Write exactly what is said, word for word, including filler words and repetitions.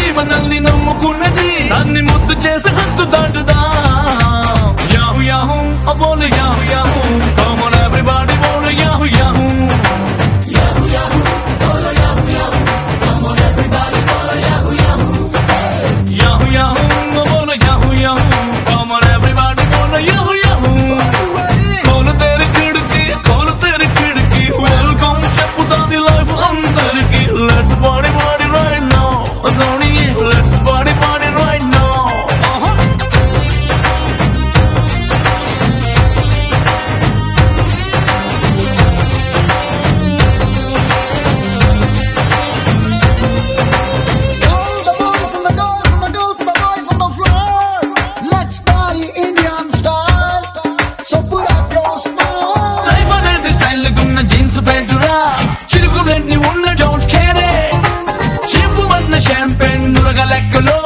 మనల్ని నమ్ముకున్నది దాన్ని ముద్దు చేసి హద్దు దాటుదా యాహూ యాహూ అబోలు yahoo yahoo come on everybody బోలు యాహూ యాహూ యాహూ యాహూ బోలు yahoo yahoo come on everybody బోలు యాహూ యాహూ యాహూ యాహూ బోలు yahoo yahoo come on everybody బోలు యాహూ యాహూ కోలు తెరి కిడికి కోలు తెరి కిడికి వెల్కమ్ చెప్పుతాది లైఫ్ అందరికి let's party party right now Sony let's party party right now Champagne, nuraga lekkalo